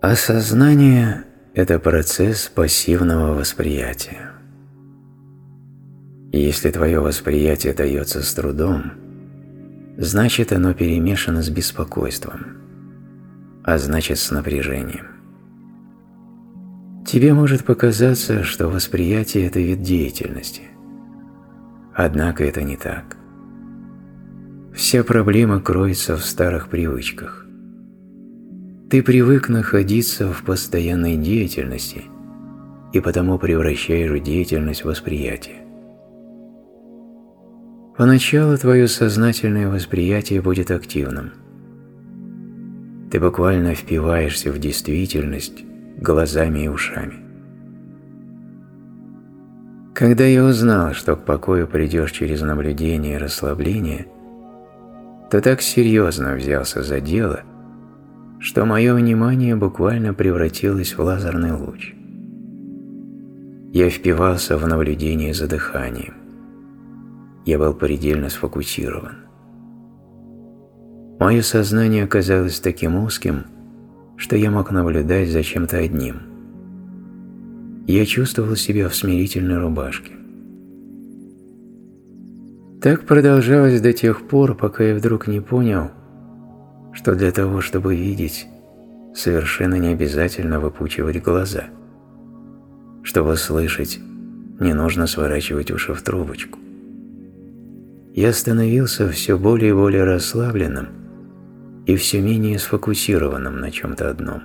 Осознание – это процесс пассивного восприятия. И если твое восприятие дается с трудом, значит оно перемешано с беспокойством, а значит с напряжением. Тебе может показаться, что восприятие – это вид деятельности. Однако это не так. Вся проблема кроется в старых привычках. Ты привык находиться в постоянной деятельности и потому превращаешь деятельность в восприятие. Поначалу твое сознательное восприятие будет активным. Ты буквально впиваешься в действительность глазами и ушами. Когда я узнал, что к покою придешь через наблюдение и расслабление, то так серьезно взялся за дело, что мое внимание буквально превратилось в лазерный луч. Я впивался в наблюдение за дыханием. Я был предельно сфокусирован. Мое сознание оказалось таким узким, что я мог наблюдать за чем-то одним. Я чувствовал себя в смирительной рубашке. Так продолжалось до тех пор, пока я вдруг не понял, что для того, чтобы видеть, совершенно не обязательно выпучивать глаза. Чтобы слышать, не нужно сворачивать уши в трубочку. Я становился все более и более расслабленным и все менее сфокусированным на чем-то одном.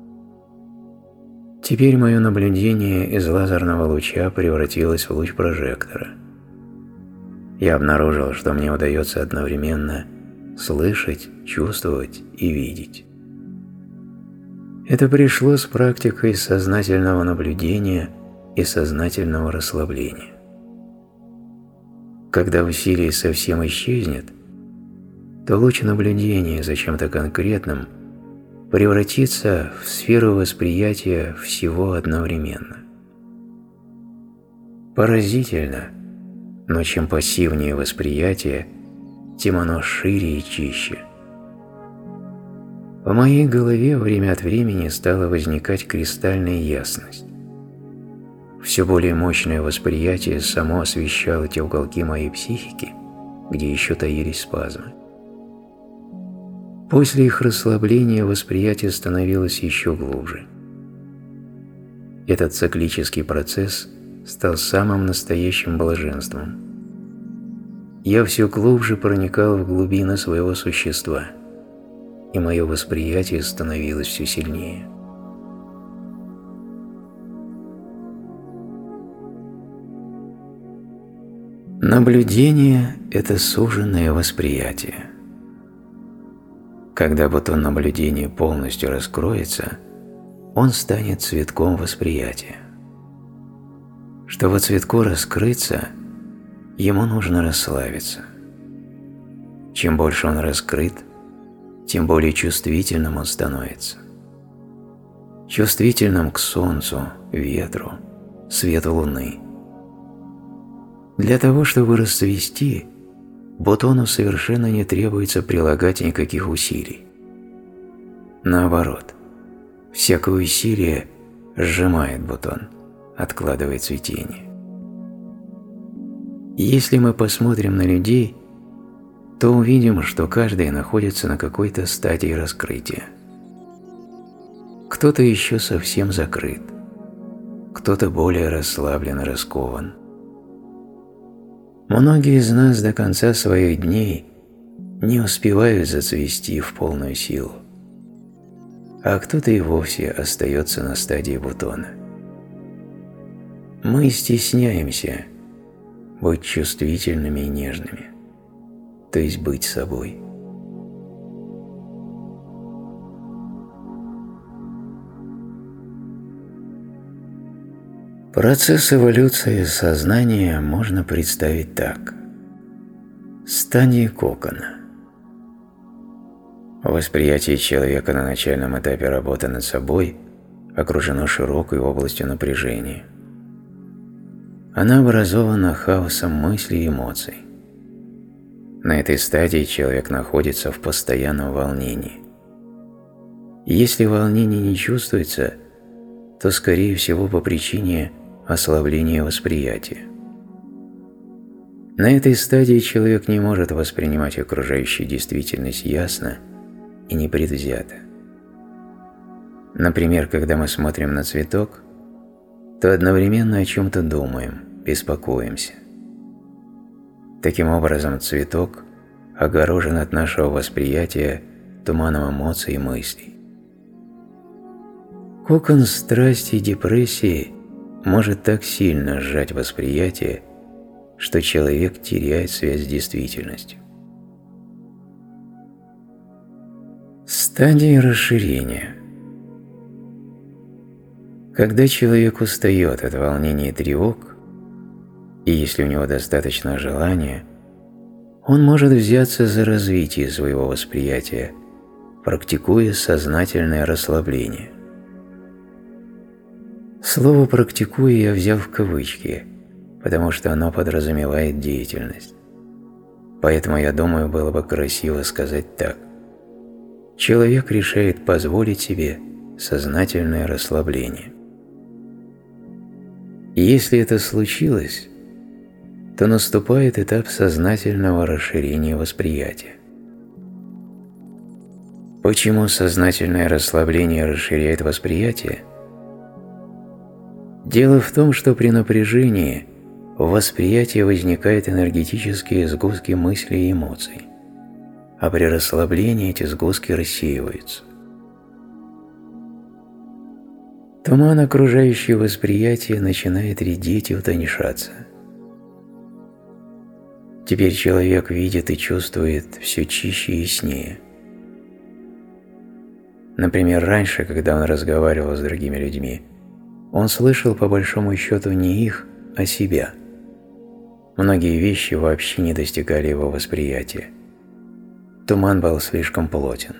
Теперь мое наблюдение из лазерного луча превратилось в луч прожектора. Я обнаружил, что мне удается одновременно слышать, чувствовать и видеть. Это пришло с практикой сознательного наблюдения и сознательного расслабления. Когда усилие совсем исчезнет, то луч наблюдения за чем-то конкретным превратится в сферу восприятия всего одновременно. Поразительно, но чем пассивнее восприятие, тем оно шире и чище. В моей голове время от времени стала возникать кристальная ясность. Все более мощное восприятие само освещало те уголки моей психики, где еще таились спазмы. После их расслабления восприятие становилось еще глубже. Этот циклический процесс стал самым настоящим блаженством. Я все глубже проникал в глубины своего существа, и мое восприятие становилось все сильнее. Наблюдение – это суженное восприятие. Когда бутон наблюдения полностью раскроется, он станет цветком восприятия. Чтобы цветку раскрыться, ему нужно расслабиться. Чем больше он раскрыт, тем более чувствительным он становится. Чувствительным к солнцу, ветру, свету луны. Для того, чтобы расцвести, бутону совершенно не требуется прилагать никаких усилий. Наоборот, всякое усилие сжимает бутон, откладывает цветение. Если мы посмотрим на людей, то увидим, что каждый находится на какой-то стадии раскрытия. Кто-то еще совсем закрыт, кто-то более расслаблен и раскован. Многие из нас до конца своих дней не успевают зацвести в полную силу, а кто-то и вовсе остается на стадии бутона. Мы стесняемся быть чувствительными и нежными, то есть быть собой. Процесс эволюции сознания можно представить так. Стадии кокона. Восприятие человека на начальном этапе работы над собой окружено широкой областью напряжения. Она образована хаосом мыслей и эмоций. На этой стадии человек находится в постоянном волнении. Если волнение не чувствуется, то, скорее всего, по причине ослабления восприятия. На этой стадии человек не может воспринимать окружающую действительность ясно и непредвзято. Например, когда мы смотрим на цветок, то одновременно о чем-то думаем, беспокоимся. Таким образом, цветок огорожен от нашего восприятия туманом эмоций и мыслей. Кокон страсти и депрессии может так сильно сжать восприятие, что человек теряет связь с действительностью. Стадии расширения. Когда человек устает от волнений и тревог, и если у него достаточно желания, он может взяться за развитие своего восприятия, практикуя сознательное расслабление. Слово «практикуя» я взял в кавычки, потому что оно подразумевает деятельность. Поэтому, я думаю, было бы красиво сказать так. Человек решает позволить себе сознательное расслабление. И если это случилось, то наступает этап сознательного расширения восприятия. Почему сознательное расслабление расширяет восприятие? Дело в том, что при напряжении в восприятии возникают энергетические сгустки мыслей и эмоций, а при расслаблении эти сгустки рассеиваются. Туман, окружающий восприятие, начинает редеть и утоньшаться. Теперь человек видит и чувствует все чище и яснее. Например, раньше, когда он разговаривал с другими людьми, он слышал по большому счету не их, а себя. Многие вещи вообще не достигали его восприятия. Туман был слишком плотен.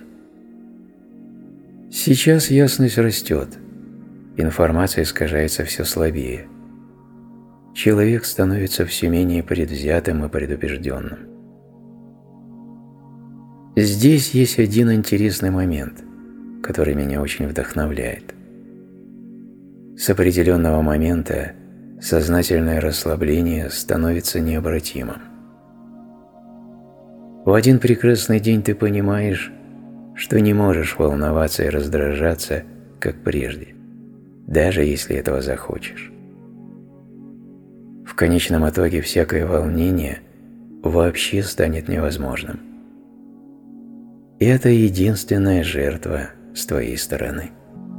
Сейчас ясность растет, информация искажается все слабее. Человек становится все менее предвзятым и предубежденным. Здесь есть один интересный момент, который меня очень вдохновляет. С определенного момента сознательное расслабление становится необратимым. В один прекрасный день ты понимаешь, что не можешь волноваться и раздражаться, как прежде, даже если этого захочешь. В конечном итоге всякое волнение вообще станет невозможным. И это единственная жертва с твоей стороны.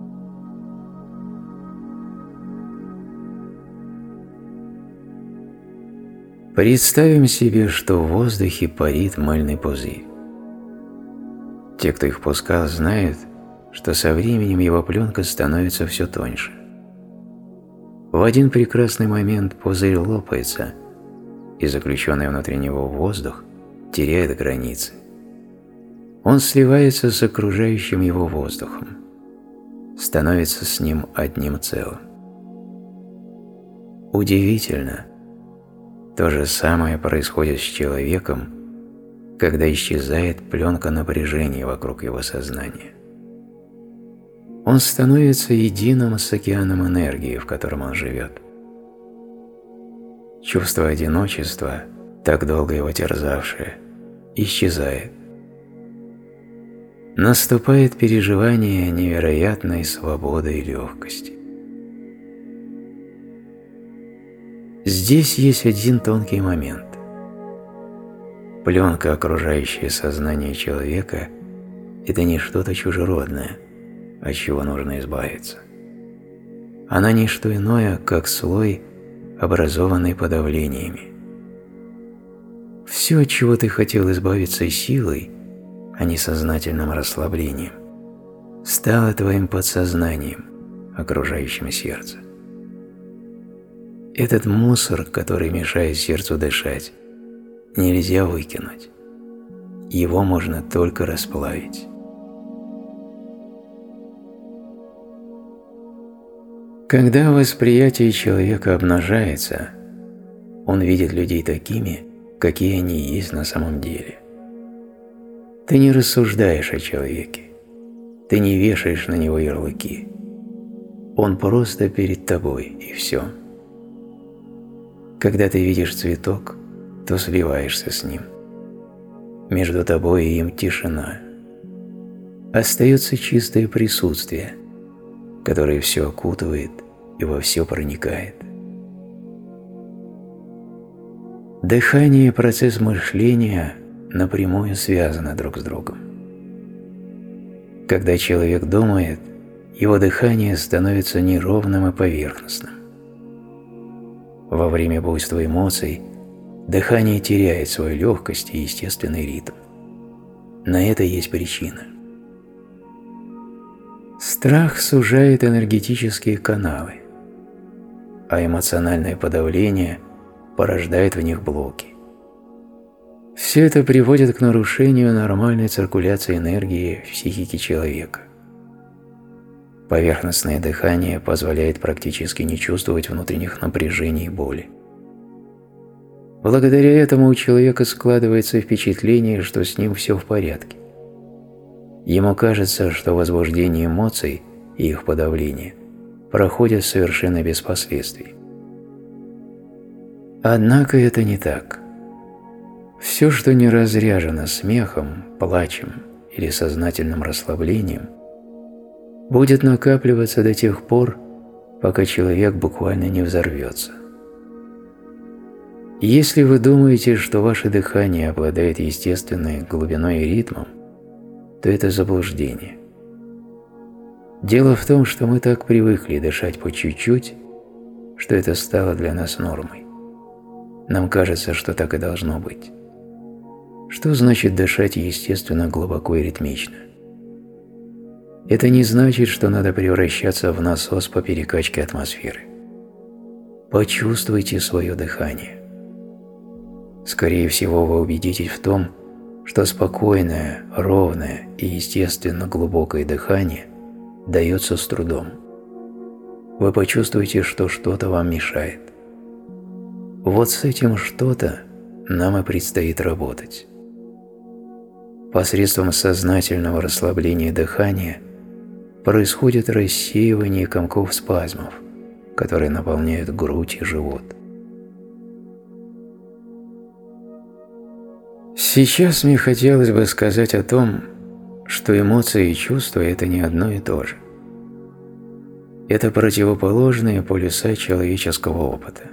Представим себе, что в воздухе парит мыльный пузырь. Те, кто их пускал, знают, что со временем его пленка становится все тоньше. В один прекрасный момент пузырь лопается, и заключенный внутри него воздух теряет границы. Он сливается с окружающим его воздухом, становится с ним одним целым. Удивительно, то же самое происходит с человеком, когда исчезает пленка напряжения вокруг его сознания. Он становится единым с океаном энергии, в котором он живет. Чувство одиночества, так долго его терзавшее, исчезает. Наступает переживание невероятной свободы и легкости. Здесь есть один тонкий момент. Пленка, окружающая сознание человека, это не что-то чужеродное, от чего нужно избавиться. Она не что иное, как слой, образованный подавлениями. Все, от чего ты хотел избавиться силой, а не сознательным расслаблением, стало твоим подсознанием, окружающим сердце. Этот мусор, который мешает сердцу дышать, нельзя выкинуть. Его можно только расплавить. Когда восприятие человека обнажается, он видит людей такими, какие они есть на самом деле. Ты не рассуждаешь о человеке, Ты не вешаешь на него ярлыки. Он просто перед тобой, и все. Когда ты видишь цветок, то сливаешься с ним. Между тобой и им тишина. Остается чистое присутствие, которое все окутывает и во все проникает. Дыхание и процесс мышления напрямую связаны друг с другом. Когда человек думает, его дыхание становится неровным и поверхностным. Во время буйства эмоций дыхание теряет свою легкость и естественный ритм. На это есть причина. Страх сужает энергетические каналы, а эмоциональное подавление порождает в них блоки. Все это приводит к нарушению нормальной циркуляции энергии в психике человека. Поверхностное дыхание позволяет практически не чувствовать внутренних напряжений и боли. Благодаря этому у человека складывается впечатление, что с ним все в порядке. Ему кажется, что возбуждение эмоций и их подавление проходят совершенно без последствий. Однако это не так. Все, что не разряжено смехом, плачем или сознательным расслаблением, будет накапливаться до тех пор, пока человек буквально не взорвется. Если вы думаете, что ваше дыхание обладает естественной глубиной и ритмом, то это заблуждение. Дело в том, что мы так привыкли дышать по чуть-чуть, что это стало для нас нормой. Нам кажется, что так и должно быть. Что значит дышать естественно, глубоко и ритмично? Это не значит, что надо превращаться в насос по перекачке атмосферы. Почувствуйте свое дыхание. Скорее всего, вы убедитесь в том, что спокойное, ровное и естественно глубокое дыхание дается с трудом. Вы почувствуете, что что-то вам мешает. Вот с этим что-то нам и предстоит работать. Посредством сознательного расслабления дыхания происходит рассеивание комков спазмов, которые наполняют грудь и живот. Сейчас мне хотелось бы сказать о том, что эмоции и чувства – это не одно и то же. Это противоположные полюса человеческого опыта.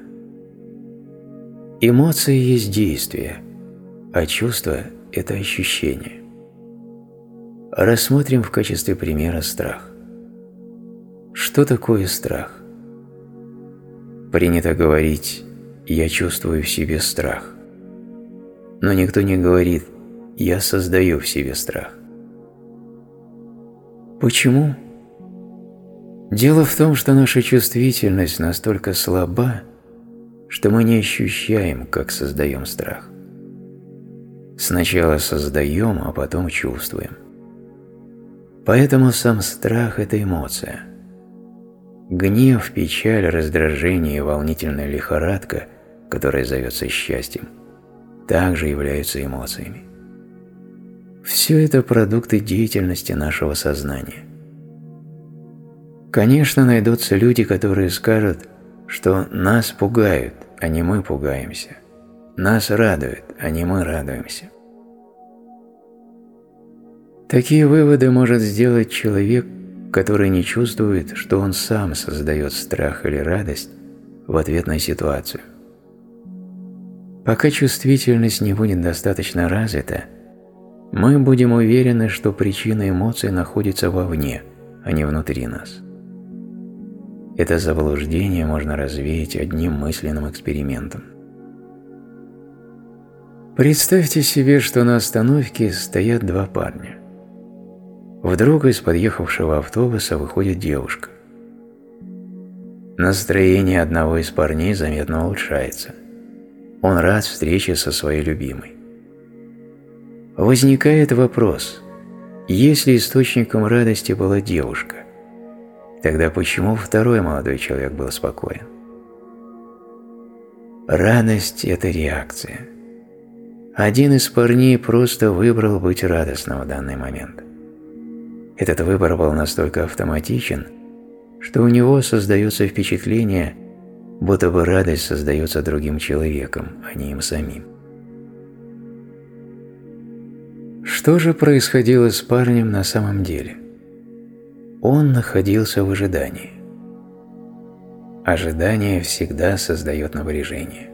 Эмоции есть действие, а чувство – это ощущение. Рассмотрим в качестве примера страх. Что такое страх? Принято говорить «я чувствую в себе страх». Но никто не говорит «я создаю в себе страх». Почему? Дело в том, что наша чувствительность настолько слаба, что мы не ощущаем, как создаем страх. Сначала создаем, а потом чувствуем. Поэтому сам страх – это эмоция. Гнев, печаль, раздражение и волнительная лихорадка, которая зовется счастьем, также являются эмоциями. Все это продукты деятельности нашего сознания. Конечно, найдутся люди, которые скажут, что нас пугают, а не мы пугаемся. Нас радует, а не мы радуемся. Такие выводы может сделать человек, который не чувствует, что он сам создает страх или радость в ответ на ситуацию. Пока чувствительность не будет достаточно развита, мы будем уверены, что причина эмоций находится вовне, а не внутри нас. Это заблуждение можно развеять одним мысленным экспериментом. Представьте себе, что на остановке стоят два парня. Вдруг из подъехавшего автобуса выходит девушка. Настроение одного из парней заметно улучшается. Он рад встрече со своей любимой. Возникает вопрос, если источником радости была девушка, тогда почему второй молодой человек был спокоен? Радость – это реакция. Один из парней просто выбрал быть радостным в данный момент. Этот выбор был настолько автоматичен, что у него создается впечатление, будто бы радость создается другим человеком, а не им самим. Что же происходило с парнем на самом деле? Он находился в ожидании. Ожидание всегда создает напряжение.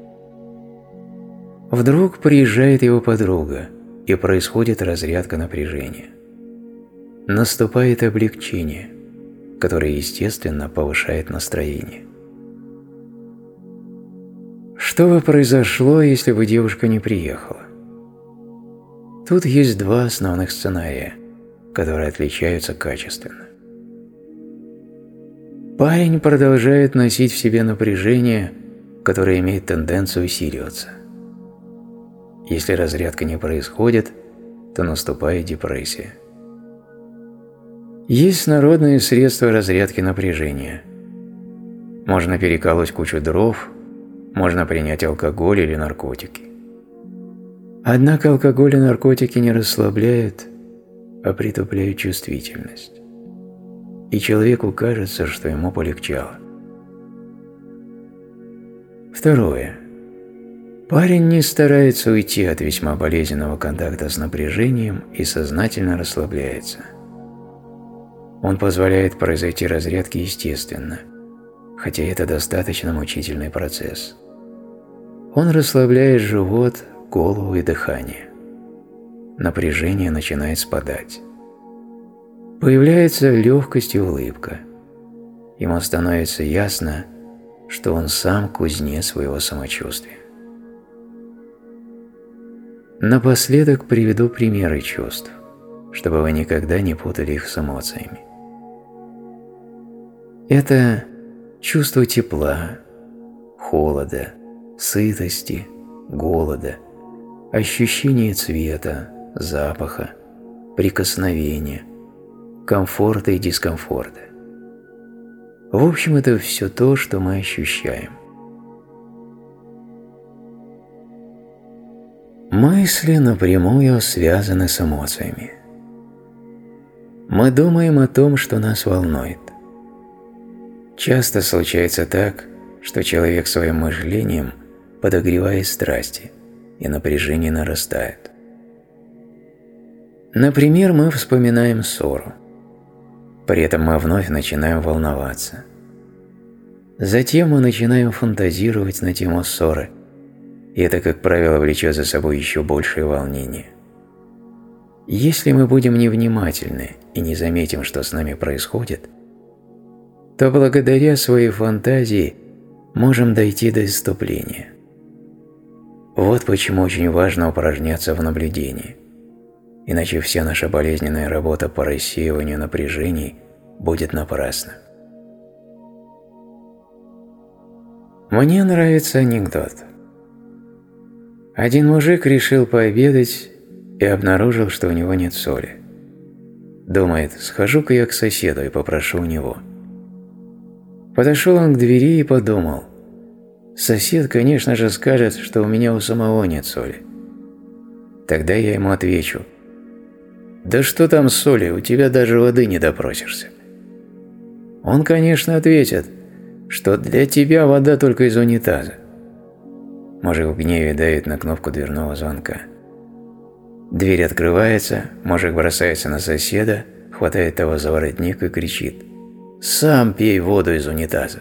Вдруг приезжает его подруга, и происходит разрядка напряжения. Наступает облегчение, которое, естественно, повышает настроение. Что бы произошло, если бы девушка не приехала? Тут есть два основных сценария, которые отличаются качественно. Парень продолжает носить в себе напряжение, которое имеет тенденцию усиливаться. Если разрядка не происходит, то наступает депрессия. Есть народные средства разрядки напряжения. Можно переколоть кучу дров, можно принять алкоголь или наркотики. Однако алкоголь и наркотики не расслабляют, а притупляют чувствительность. И человеку кажется, что ему полегчало. Второе. Парень не старается уйти от весьма болезненного контакта с напряжением и сознательно расслабляется. Он позволяет произойти разрядке естественно, хотя это достаточно мучительный процесс. Он расслабляет живот, голову и дыхание. Напряжение начинает спадать. Появляется легкость и улыбка. Ему становится ясно, что он сам кузнец своего самочувствия. Напоследок приведу примеры чувств, чтобы вы никогда не путали их с эмоциями. Это чувство тепла, холода, сытости, голода, ощущение цвета, запаха, прикосновения, комфорта и дискомфорта. В общем, это все то, что мы ощущаем. Мысли напрямую связаны с эмоциями. Мы думаем о том, что нас волнует. Часто случается так, что человек своим мышлением подогревает страсти, и напряжение нарастает. Например, мы вспоминаем ссору. При этом мы вновь начинаем волноваться. Затем мы начинаем фантазировать на тему ссоры, и это, как правило, влечет за собой еще большее волнение. Если мы будем невнимательны и не заметим, что с нами происходит, то благодаря своей фантазии можем дойти до исступления. Вот почему очень важно упражняться в наблюдении, иначе вся наша болезненная работа по рассеиванию напряжений будет напрасна. Мне нравится анекдот. Один мужик решил пообедать и обнаружил, что у него нет соли. Думает, схожу-ка я к соседу и попрошу у него. Подошел он к двери и подумал, сосед, конечно же, скажет, что у меня у самого нет соли. Тогда я ему отвечу, да что там соли, у тебя даже воды не допросишься. Он, конечно, ответит, что для тебя вода только из унитаза. Мужик в гневе давит на кнопку дверного звонка. Дверь открывается, мужик бросается на соседа, хватает того за воротник и кричит: «Сам пей воду из унитаза».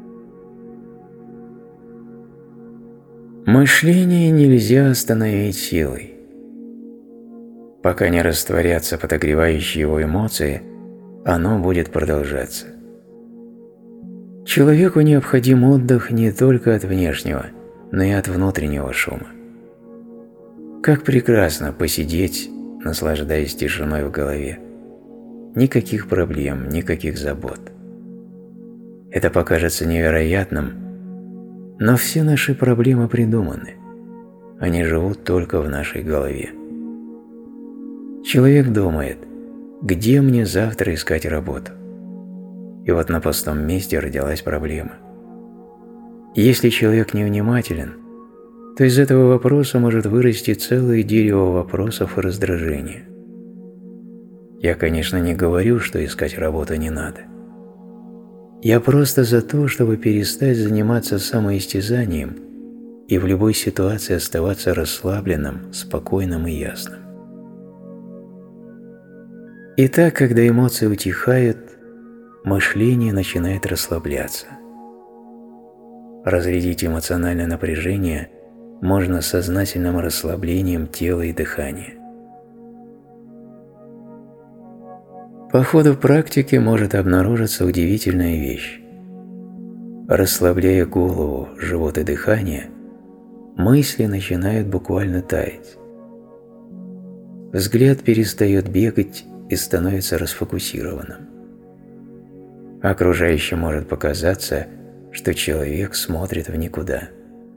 Мышление нельзя остановить силой. Пока не растворятся подогревающие его эмоции, оно будет продолжаться. Человеку необходим отдых не только от внешнего, но и от внутреннего шума. Как прекрасно посидеть, наслаждаясь тишиной в голове. Никаких проблем, никаких забот. Это покажется невероятным, но все наши проблемы придуманы. Они живут только в нашей голове. Человек думает, где мне завтра искать работу? И вот на пустом месте родилась проблема. Если человек невнимателен, то из этого вопроса может вырасти целое дерево вопросов и раздражения. Я, конечно, не говорю, что искать работу не надо. Я просто за то, чтобы перестать заниматься самоистязанием и в любой ситуации оставаться расслабленным, спокойным и ясным. Итак, когда эмоции утихают, мышление начинает расслабляться. Разрядить эмоциональное напряжение можно сознательным расслаблением тела и дыхания. По ходу практики может обнаружиться удивительная вещь. Расслабляя голову, живот и дыхание, мысли начинают буквально таять. Взгляд перестает бегать и становится расфокусированным. Окружающим может показаться, что человек смотрит в никуда.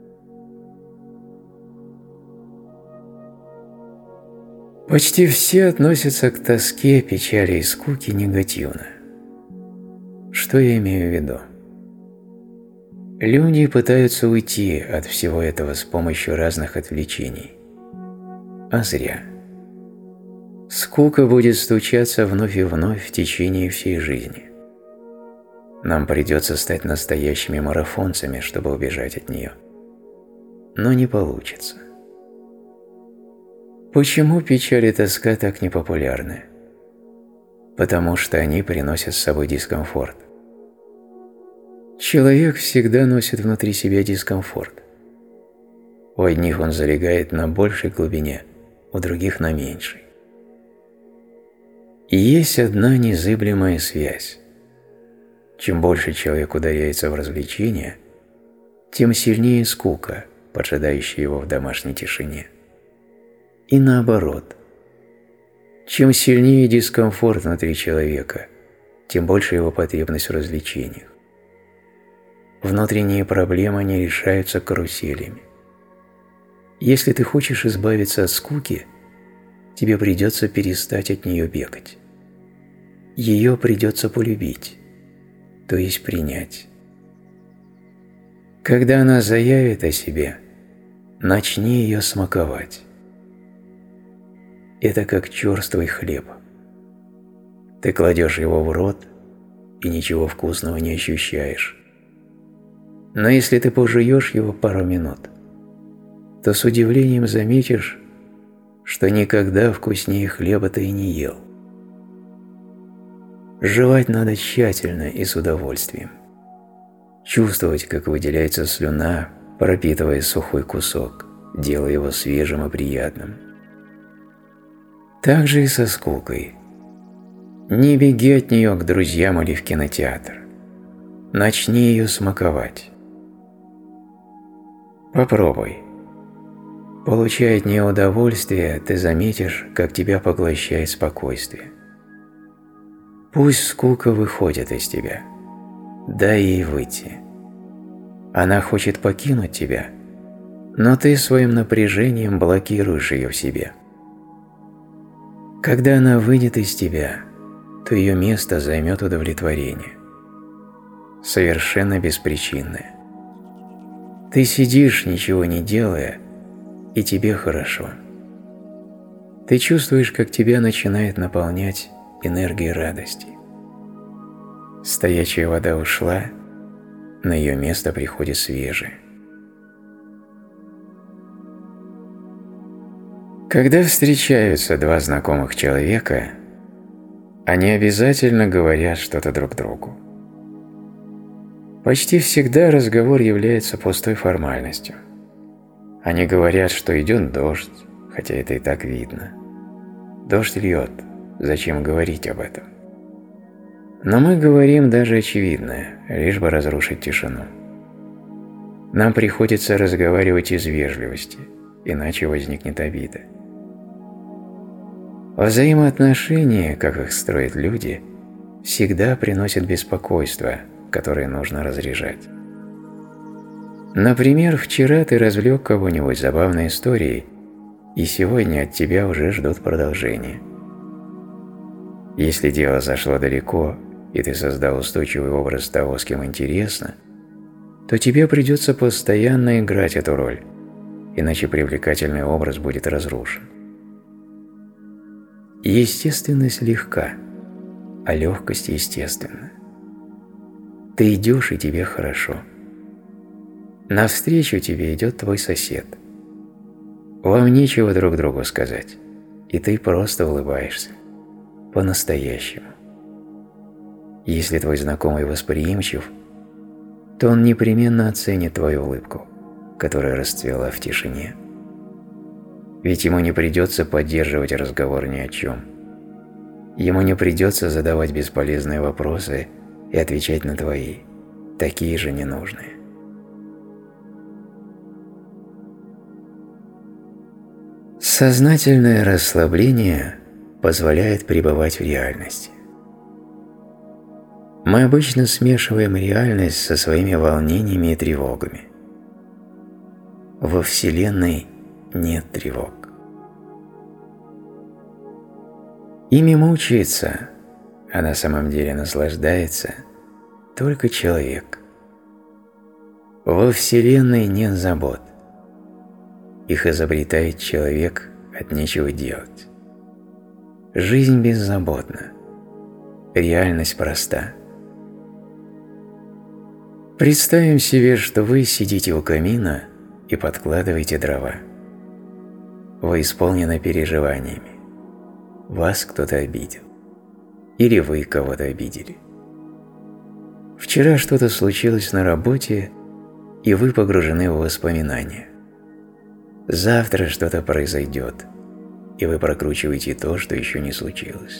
Почти все относятся к тоске, печали и скуке негативно. Что я имею в виду? Люди пытаются уйти от всего этого с помощью разных отвлечений. А зря. Скука будет стучаться вновь и вновь в течение всей жизни. Нам придется стать настоящими марафонцами, чтобы убежать от нее. Но не получится. Почему печаль и тоска так непопулярны? Потому что они приносят с собой дискомфорт. Человек всегда носит внутри себя дискомфорт. У одних он залегает на большей глубине, у других на меньшей. И есть одна незыблемая связь. Чем больше человек ударяется в развлечения, тем сильнее скука, поджидающая его в домашней тишине. И наоборот. Чем сильнее дискомфорт внутри человека, тем больше его потребность в развлечениях. Внутренние проблемы не решаются каруселями. Если ты хочешь избавиться от скуки, тебе придется перестать от нее бегать. Ее придется полюбить, то есть принять. Когда она заявит о себе, начни ее смаковать. Это как черствый хлеб. Ты кладешь его в рот и ничего вкусного не ощущаешь. Но если ты пожуешь его пару минут, то с удивлением заметишь, что никогда вкуснее хлеба ты и не ел. Жевать надо тщательно и с удовольствием. Чувствовать, как выделяется слюна, пропитывая сухой кусок, делая его свежим и приятным. Так же и со скукой. Не беги от нее к друзьям или в кинотеатр. Начни ее смаковать. Попробуй. Получая от нее удовольствие, ты заметишь, как тебя поглощает спокойствие. Пусть скука выходит из тебя. Дай ей выйти. Она хочет покинуть тебя, но ты своим напряжением блокируешь ее в себе. Когда она выйдет из тебя, то ее место займет удовлетворение. Совершенно беспричинное. Ты сидишь, ничего не делая, и тебе хорошо. Ты чувствуешь, как тебя начинает наполнять энергией радости. Стоячая вода ушла, на ее место приходит свежая. Когда встречаются два знакомых человека, они обязательно говорят что-то друг другу. Почти всегда разговор является пустой формальностью. Они говорят, что идет дождь, хотя это и так видно. Дождь льет, зачем говорить об этом? Но мы говорим даже очевидное, лишь бы разрушить тишину. Нам приходится разговаривать из вежливости, иначе возникнет обида. Взаимоотношения, как их строят люди, всегда приносят беспокойство, которое нужно разряжать. Например, вчера ты развлек кого-нибудь забавной историей, и сегодня от тебя уже ждут продолжения. Если дело зашло далеко, и ты создал устойчивый образ того, с кем интересно, то тебе придется постоянно играть эту роль, иначе привлекательный образ будет разрушен. Естественность легка, а легкость естественна. Ты идешь, и тебе хорошо. Навстречу тебе идет твой сосед. Вам нечего друг другу сказать, и ты просто улыбаешься. По-настоящему. Если твой знакомый восприимчив, то он непременно оценит твою улыбку, которая расцвела в тишине. Ведь ему не придется поддерживать разговор ни о чем. Ему не придется задавать бесполезные вопросы и отвечать на твои, такие же ненужные. Сознательное расслабление позволяет пребывать в реальности. Мы обычно смешиваем реальность со своими волнениями и тревогами. Во Вселенной нет тревог. Ими мучается, а на самом деле наслаждается только человек. Во Вселенной нет забот. Их изобретает человек от нечего делать. Жизнь беззаботна. Реальность проста. Представим себе, что вы сидите у камина и подкладываете дрова. Вы исполнены переживаниями. Вас кто-то обидел. Или вы кого-то обидели. Вчера что-то случилось на работе, и вы погружены в воспоминания. Завтра что-то произойдет, и вы прокручиваете то, что еще не случилось.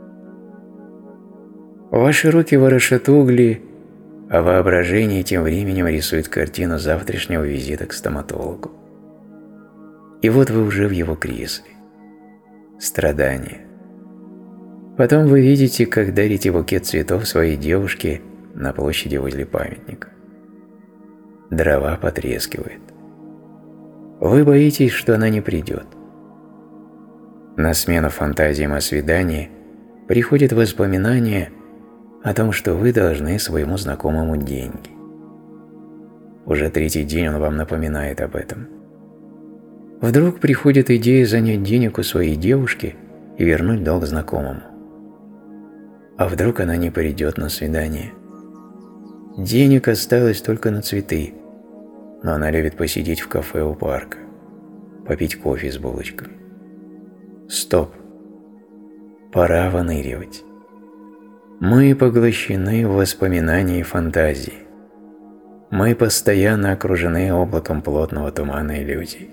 Ваши руки ворошат угли, а воображение тем временем рисует картину завтрашнего визита к стоматологу. И вот вы уже в его кресле. Страдания. Потом вы видите, как дарите букет цветов своей девушке на площади возле памятника. Дрова потрескивают. Вы боитесь, что она не придет. На смену фантазиям о свидании приходит воспоминание о том, что вы должны своему знакомому деньги. Уже третий день он вам напоминает об этом. Вдруг приходит идея занять денег у своей девушки и вернуть долг знакомому. А вдруг она не придет на свидание? Денег осталось только на цветы, но она любит посидеть в кафе у парка, попить кофе с булочками. Стоп. Пора выныривать. Мы поглощены в воспоминания и фантазии. Мы постоянно окружены облаком плотного тумана иллюзий.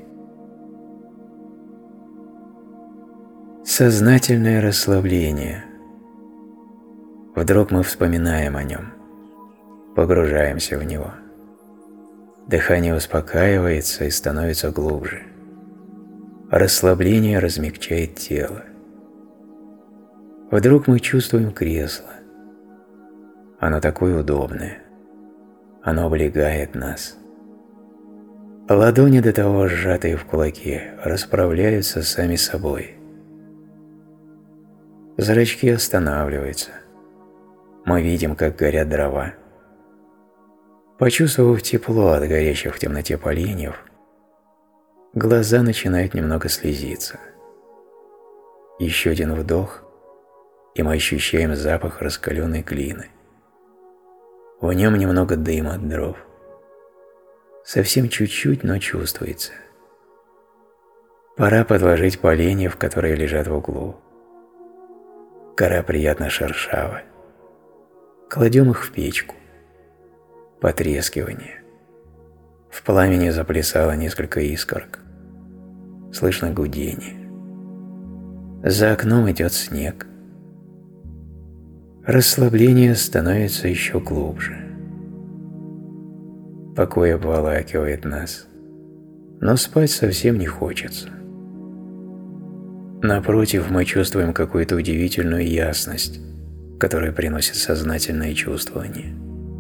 Сознательное расслабление. Вдруг мы вспоминаем о нем, погружаемся в него. Дыхание успокаивается и становится глубже. Расслабление размягчает тело. Вдруг мы чувствуем кресло. Оно такое удобное. Оно облегает нас. Ладони, до того сжатые в кулаки, расправляются сами собой. Зрачки останавливаются. Мы видим, как горят дрова. Почувствовав тепло от горящих в темноте поленьев, глаза начинают немного слезиться. Еще один вдох, и мы ощущаем запах раскаленной глины. В нем немного дыма от дров. Совсем чуть-чуть, но чувствуется. Пора подложить поленьев, которые лежат в углу. Кора приятно шершава. Кладем их в печку. Потрескивание. В пламени заплясало несколько искорок. Слышно гудение. За окном идет снег. Расслабление становится еще глубже. Покой обволакивает нас, но спать совсем не хочется. Напротив, мы чувствуем какую-то удивительную ясность, которая приносит сознательное чувствование.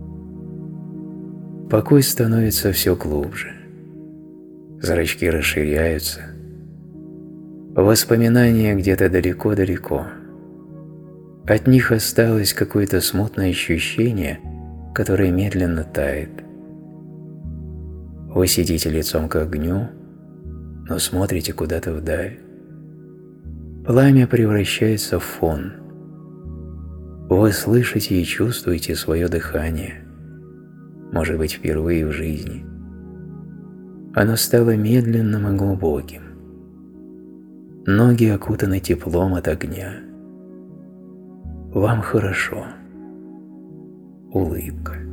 Покой становится все глубже. Зрачки расширяются. Воспоминания где-то далеко-далеко. От них осталось какое-то смутное ощущение, которое медленно тает. Вы сидите лицом к огню, но смотрите куда-то вдаль. Пламя превращается в фон. Вы слышите и чувствуете свое дыхание, может быть, впервые в жизни. Оно стало медленным и глубоким. Ноги окутаны теплом от огня. Вам хорошо. Улыбка.